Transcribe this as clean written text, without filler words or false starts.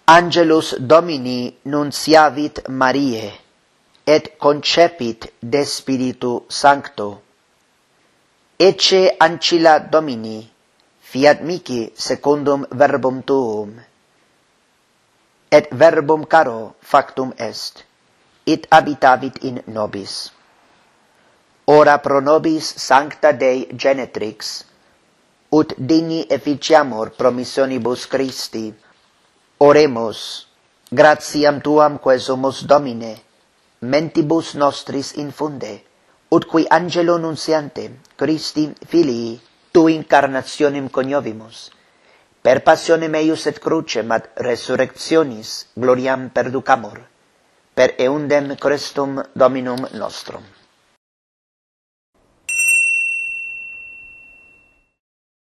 Angelus Domini nunciavit Mariae, et concepit de Spiritu Sancto. Ecce ancilla Domini, fiat mihi secundum verbum tuum. Et verbum caro factum est, it habitavit in nobis. Ora pro nobis sancta Dei genetrix, ut digni efficiamur promissionibus Christi, oremus, gratiam tuam quae sumus Domine, mentibus nostris infunde, ut qui angelo nunciante Christi filii tu incarnationem coniovimus, per passionem eius et crucem ad resurrectionis gloriam perducamur, per eundem Christum Dominum nostrum.